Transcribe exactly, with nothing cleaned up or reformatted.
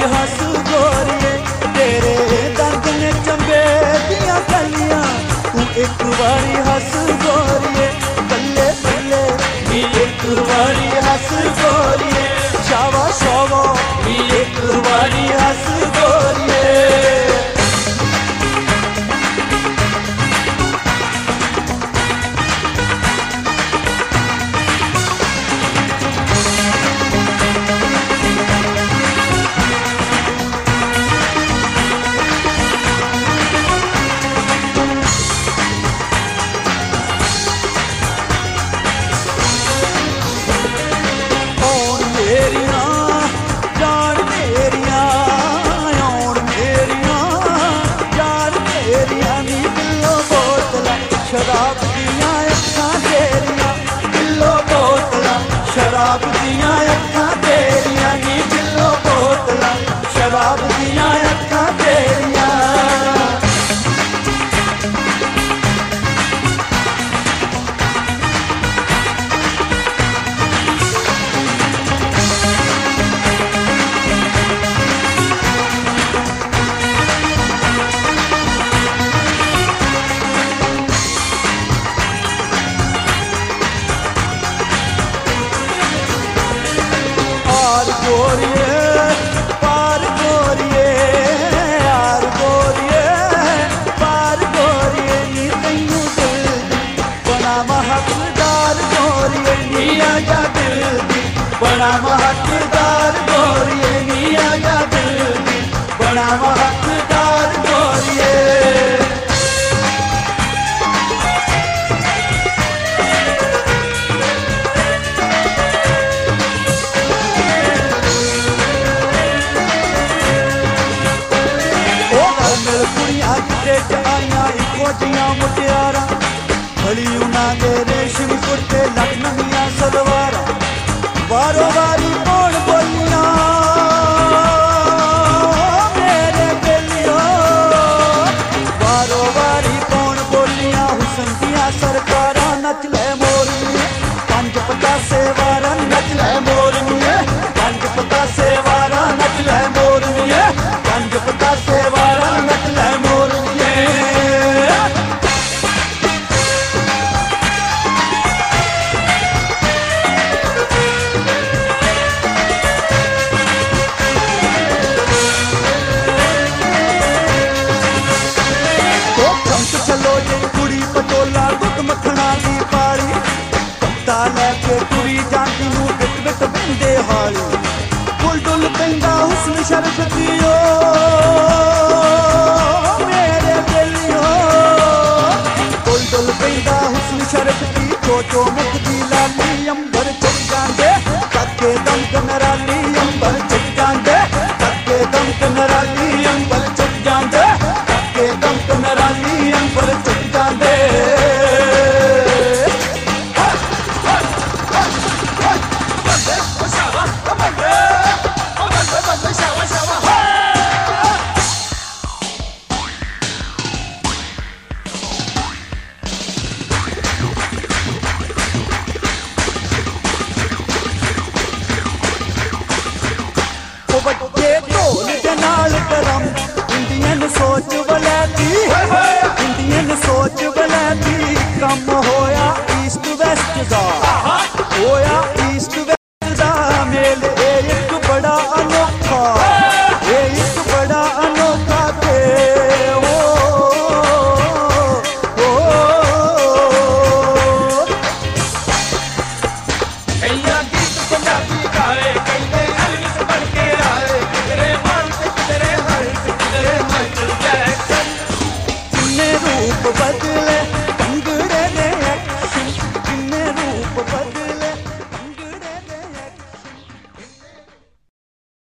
हस गोरिए तेरे दंद ने चंबे दिया कलियां तू एक बारी हस गोरिए बल्ले बल्ले नी एक बारी हस गोरिए शावा शावा नी एक बारी हस गोरिए शराब दिया अखा तेरिया किलो बोतला शराब दिया अखा तेरिया नी किलो बोतला शराब दिया अखा तेरिया गोरिए पार गोरिए यार गोरिए पार गोरिए नी तैनू दिल दी बड़ा महकदार गोरिए नी आजा दिल दी बड़ा महकदार गोरिए नी आजा दिल दी बड़ा महकदार गोरिए कुड़ियां गिटे आइया इको जिया मुटियारा भली उन्होंने रेशमी कुर्ते लखनविया सलवारा वारो वारी कौन बोलिया मेरे बेलियो वारो वारी कौन बोलिया हुसन दिया सरकारा नच ले मोरनी पंज पचासे वारा नच ले मोरनी पंज पचासे वारा नच ले मोरनी पंज पचासे वारा नच ले मोरनी चलो जी कुड़ी पटोला दुध मखना दी पाली पत्ता लैके कुड़ी जाती नू बिट बिट बिंदे हाली डुल डुल पैंदा हुस्न शर्फ दियो मेरे बेलियो डुल डुल पैंदा हुस्न शर्फ दी चोचो मुख दी लाली अंबर चुक जांदे तके दम कनराली अंबर चुक जांदे तके दम कनराली अंबर चुक जांदे तके दम कनराली अंबर चुक जांदे इंडियन सोच वलैती इंडियन सोच वलैती कम होया ईस्ट वेस्ट दा होया ईस्ट वेस्ट दा मेल एक बड़ा अनोखा एक बड़ा अनोखा थे ओ ओ कईयां गीत पंजाबी गाए